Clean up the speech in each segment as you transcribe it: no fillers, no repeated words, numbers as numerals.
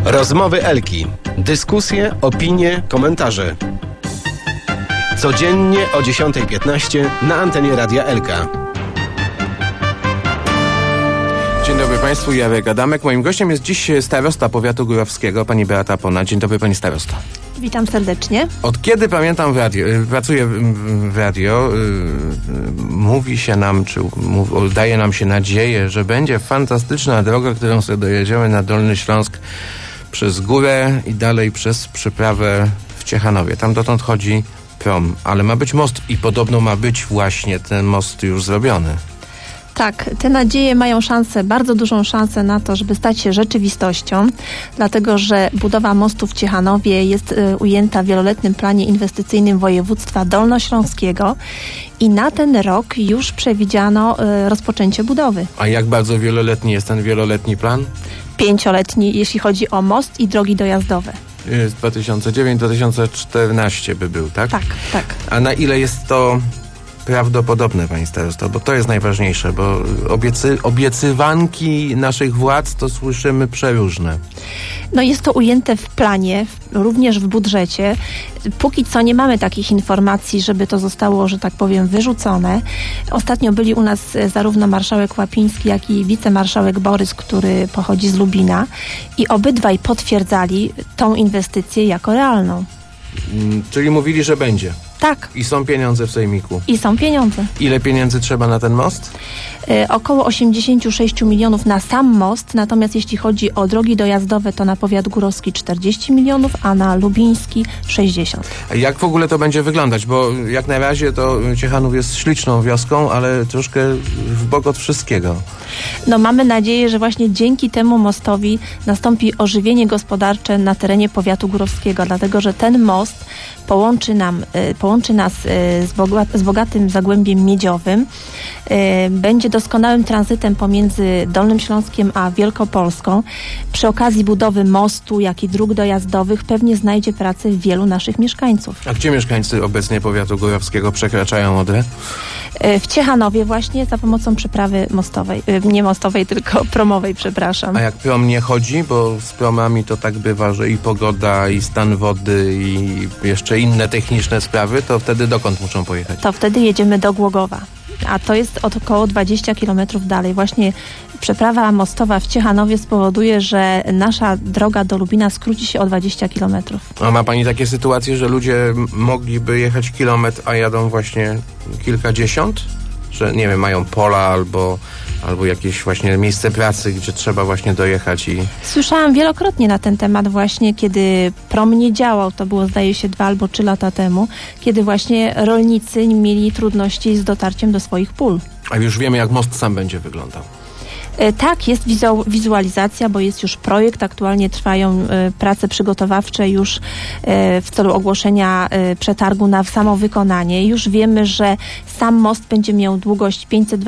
Rozmowy Elki. Dyskusje, opinie, komentarze. Codziennie o 10:15 na antenie Radia Elka. Dzień dobry Państwu, Jarek Adamek. Moim gościem jest dziś starosta powiatu górowskiego, pani Beata Pona. Dzień dobry, pani starosta. Witam serdecznie. Od kiedy pamiętam pracuję w radio, mówi się nam, daje nam się nadzieję, że będzie fantastyczna droga, którą sobie dojedziemy na Dolny Śląsk przez górę i dalej przez przyprawę w Ciechanowie. Tam dotąd chodzi prom, ale ma być most i podobno ma być właśnie ten most już zrobiony. Tak, te nadzieje mają szansę, bardzo dużą szansę na to, żeby stać się rzeczywistością, dlatego że budowa mostu w Ciechanowie jest ujęta w wieloletnim planie inwestycyjnym województwa dolnośląskiego i na ten rok już przewidziano rozpoczęcie budowy. A jak bardzo wieloletni jest ten wieloletni plan? 5-letni, jeśli chodzi o most i drogi dojazdowe. 2009-2014 by był, tak? Tak. A na ile jest to prawdopodobne, pani starosto? Bo to jest najważniejsze, bo obiecywanki naszych władz to słyszymy przeróżne. No jest to ujęte w planie, również w budżecie. Póki co nie mamy takich informacji, żeby to zostało, że tak powiem, wyrzucone. Ostatnio byli u nas zarówno marszałek Łapiński, jak i wicemarszałek Borys, który pochodzi z Lubina i obydwaj potwierdzali tą inwestycję jako realną. Czyli mówili, że będzie. Tak. I są pieniądze w sejmiku. I są pieniądze. Ile pieniędzy trzeba na ten most? Około 86 milionów na sam most, natomiast jeśli chodzi o drogi dojazdowe, to na powiat górowski 40 milionów, a na lubiński 60. A jak w ogóle to będzie wyglądać? Bo jak na razie to Ciechanów jest śliczną wioską, ale troszkę w bok od wszystkiego. No mamy nadzieję, że właśnie dzięki temu mostowi nastąpi ożywienie gospodarcze na terenie powiatu górowskiego, dlatego że ten most połączy nas z bogatym Zagłębiem Miedziowym, będzie doskonałym tranzytem pomiędzy Dolnym Śląskiem a Wielkopolską. Przy okazji budowy mostu, jak i dróg dojazdowych pewnie znajdzie pracę wielu naszych mieszkańców. A gdzie mieszkańcy obecnie powiatu górowskiego przekraczają Odrę? W Ciechanowie właśnie za pomocą przeprawy mostowej, nie mostowej, tylko promowej, przepraszam. A jak prom nie chodzi, bo z promami to tak bywa, że i pogoda, i stan wody, i jeszcze inne techniczne sprawy, to wtedy dokąd muszą pojechać? To wtedy jedziemy do Głogowa, a to jest około 20 km dalej. Właśnie przeprawa mostowa w Ciechanowie spowoduje, że nasza droga do Lubina skróci się o 20 km. A ma pani takie sytuacje, że ludzie mogliby jechać kilometr, a jadą właśnie kilkadziesiąt? Że nie wiem, mają pola albo jakieś właśnie miejsce pracy, gdzie trzeba właśnie dojechać i... Słyszałam wielokrotnie na ten temat właśnie, kiedy prom nie działał, to było zdaje się 2 albo 3 lata temu, kiedy właśnie rolnicy mieli trudności z dotarciem do swoich pól. A już wiemy, jak most sam będzie wyglądał. Tak, jest wizualizacja, bo jest już projekt. Aktualnie trwają prace przygotowawcze już w celu ogłoszenia przetargu na samo wykonanie. Już wiemy, że sam most będzie miał długość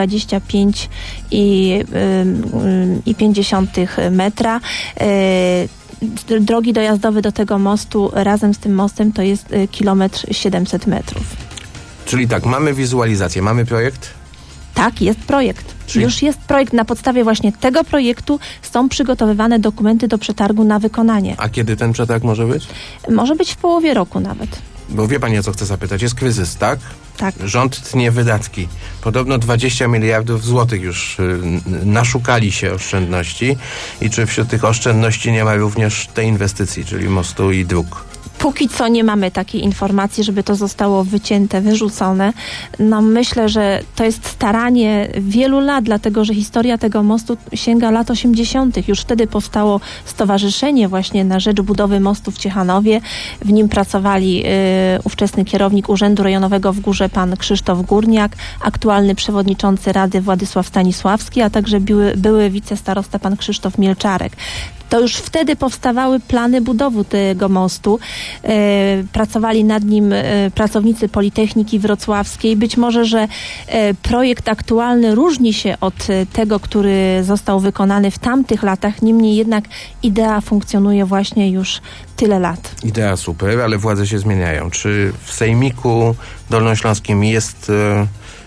525,5 metra. Drogi dojazdowe do tego mostu razem z tym mostem to jest 1,7 metrów. Czyli tak, mamy wizualizację, mamy projekt? Tak, jest projekt. Już jest projekt. Na podstawie właśnie tego projektu są przygotowywane dokumenty do przetargu na wykonanie. A kiedy ten przetarg może być? Może być w połowie roku nawet. Bo wie pani, o co chcę zapytać. Jest kryzys, tak? Tak. Rząd tnie wydatki. Podobno 20 miliardów złotych już naszukali się oszczędności. I czy wśród tych oszczędności nie ma również tej inwestycji, czyli mostu i dróg? Póki co nie mamy takiej informacji, żeby to zostało wycięte, wyrzucone. No myślę, że to jest staranie wielu lat, dlatego że historia tego mostu sięga lat 80. Już wtedy powstało stowarzyszenie właśnie na rzecz budowy mostu w Ciechanowie. W nim pracowali ówczesny kierownik Urzędu Rejonowego w Górze pan Krzysztof Górniak, aktualny przewodniczący Rady Władysław Stanisławski, a także były wicestarosta pan Krzysztof Mielczarek. To już wtedy powstawały plany budowy tego mostu. Pracowali nad nim pracownicy Politechniki Wrocławskiej. Być może, że projekt aktualny różni się od tego, który został wykonany w tamtych latach. Niemniej jednak idea funkcjonuje właśnie już tyle lat. Idea super, ale władze się zmieniają. Czy w Sejmiku Dolnośląskim jest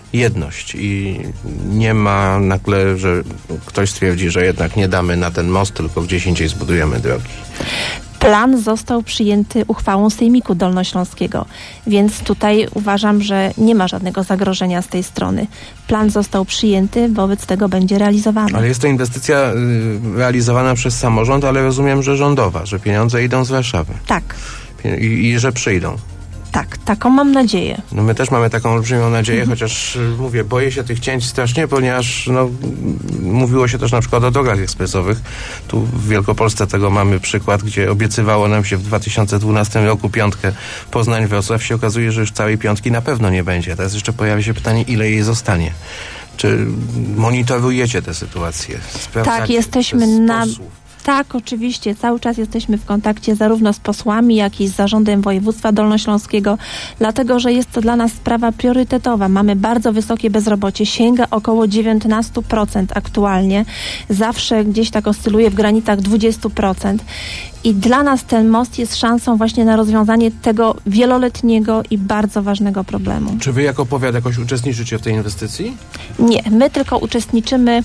jedność i nie ma nagle, że ktoś stwierdzi, że jednak nie damy na ten most, tylko gdzieś indziej zbudujemy drogi. Plan został przyjęty uchwałą Sejmiku Dolnośląskiego, więc tutaj uważam, że nie ma żadnego zagrożenia z tej strony. Plan został przyjęty, wobec tego będzie realizowany. Ale jest to inwestycja realizowana przez samorząd, ale rozumiem, że rządowa, że pieniądze idą z Warszawy. Tak. I że przyjdą. Tak, taką mam nadzieję. No my też mamy taką olbrzymią nadzieję, chociaż mówię, boję się tych cięć strasznie, ponieważ mówiło się też na przykład o drogach ekspresowych. Tu w Wielkopolsce tego mamy przykład, gdzie obiecywało nam się w 2012 roku piątkę Poznań-Wrocław. Się okazuje, że już całej piątki na pewno nie będzie. Teraz jeszcze pojawia się pytanie, ile jej zostanie. Czy monitorujecie tę sytuację? Tak, jesteśmy Tak, oczywiście. Cały czas jesteśmy w kontakcie zarówno z posłami, jak i z Zarządem Województwa Dolnośląskiego, dlatego, że jest to dla nas sprawa priorytetowa. Mamy bardzo wysokie bezrobocie, sięga około 19% aktualnie. Zawsze gdzieś tak oscyluje w granicach 20%. I dla nas ten most jest szansą właśnie na rozwiązanie tego wieloletniego i bardzo ważnego problemu. Czy wy jako powiat jakoś uczestniczycie w tej inwestycji? Nie, my tylko uczestniczymy.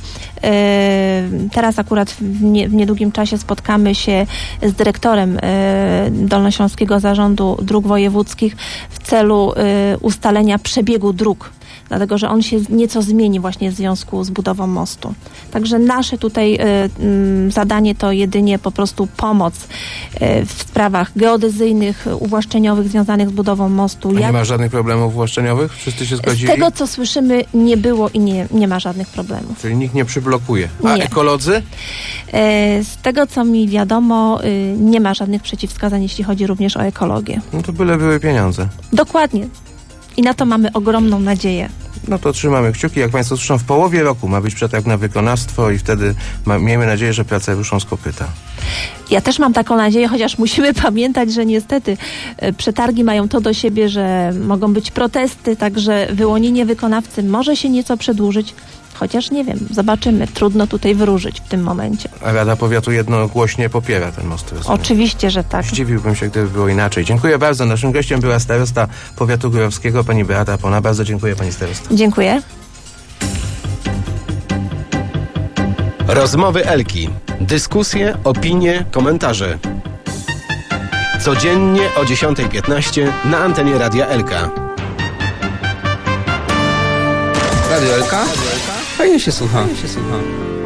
Teraz akurat w niedługim czasie spotkamy się z dyrektorem Dolnośląskiego Zarządu Dróg Wojewódzkich w celu ustalenia przebiegu dróg. Dlatego, że on się nieco zmieni właśnie w związku z budową mostu. Także nasze tutaj zadanie to jedynie po prostu pomoc w sprawach geodezyjnych, uwłaszczeniowych związanych z budową mostu. A nie ma żadnych problemów uwłaszczeniowych? Wszyscy się zgodzili? Z tego, co słyszymy, nie było i nie ma żadnych problemów. Czyli nikt nie przyblokuje. A nie. Ekolodzy? Z tego, co mi wiadomo, nie ma żadnych przeciwwskazań, jeśli chodzi również o ekologię. No to byle były pieniądze. Dokładnie. I na to mamy ogromną nadzieję. No to trzymamy kciuki. Jak Państwo słyszą, w połowie roku ma być przetarg na wykonawstwo i wtedy miejmy nadzieję, że prace ruszą z kopyta. Ja też mam taką nadzieję, chociaż musimy pamiętać, że niestety przetargi mają to do siebie, że mogą być protesty, także wyłonienie wykonawcy może się nieco przedłużyć. Chociaż nie wiem, zobaczymy. Trudno tutaj wróżyć w tym momencie. A Rada Powiatu jednogłośnie popiera ten most. Rozumiem. Oczywiście, że tak. Zdziwiłbym się, gdyby było inaczej. Dziękuję bardzo. Naszym gościem była starosta powiatu górowskiego, pani Beata Pona. Bardzo dziękuję, pani starosta. Dziękuję. Rozmowy Elki. Dyskusje, opinie, komentarze. Codziennie o 10:15 na antenie Radia Elka. Radio Elka? Fajnie się słucha.